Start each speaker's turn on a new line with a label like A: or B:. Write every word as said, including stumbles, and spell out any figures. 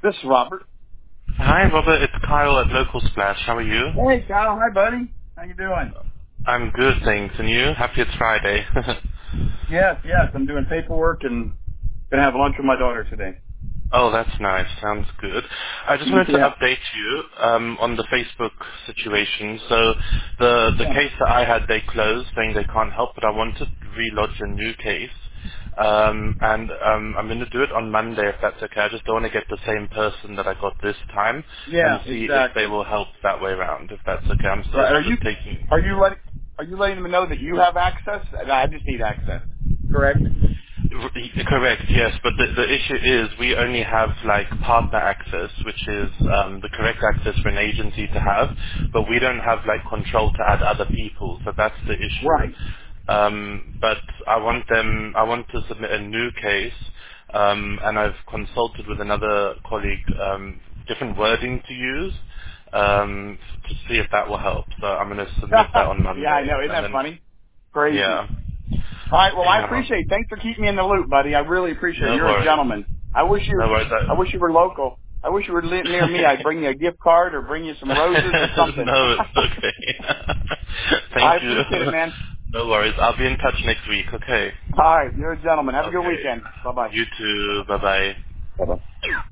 A: This is Robert.
B: Hi, Robert. It's Kyle at Local Splash. How are you?
A: Hey, Kyle. Hi, buddy. How you doing?
B: I'm good, thanks. And you? Happy it's Friday.
A: Yes, yes. I'm doing paperwork and gonna have lunch with my daughter today.
B: Oh, that's nice. Sounds good. I just wanted to
A: Yeah.
B: update you um, on the Facebook situation. So the the
A: Yeah.
B: case that I had, they closed, saying they can't help, but I wanted to relodge a new case. Um, and um, I'm going to do it on Monday, if that's okay. I just don't want to get the same person that I got this time
A: Yeah.
B: and see if they
A: Exactly.
B: will help that way around, if that's okay. I'm, so
A: Right. Are
B: it's
A: you
B: just taking...
A: are you letting are you letting them know that you have access? I just need access. Correct.
B: R- Correct, yes, but the, the issue is we only have like partner access, which is um, the correct access for an agency to have, but we don't have like control to add other people, so that's the issue.
A: Right.
B: Um, but I want them, I want to submit a new case, um, and I've consulted with another colleague, um, different wording to use, um, to see if that will help. So I'm going to submit that on
A: Yeah, I
B: Monday,
A: know. Isn't
B: and
A: that
B: then
A: funny? Crazy.
B: yeah,
A: All right. Well, I
B: yeah,
A: appreciate it. Thanks for keeping me in the loop, buddy. I really appreciate it.
B: no
A: You're a
B: worries,
A: gentleman. I wish you
B: no worries.
A: I wish you were local. I wish you were li- near me. I'd bring you a gift card or bring you some roses or something.
B: No, it's okay. Thank
A: I
B: you.
A: appreciate it, man.
B: No worries. I'll be in touch next week. Okay.
A: All right. You're a gentleman. Have a good
B: Okay.
A: weekend. Bye-bye.
B: You too. Bye bye.
A: Bye-bye.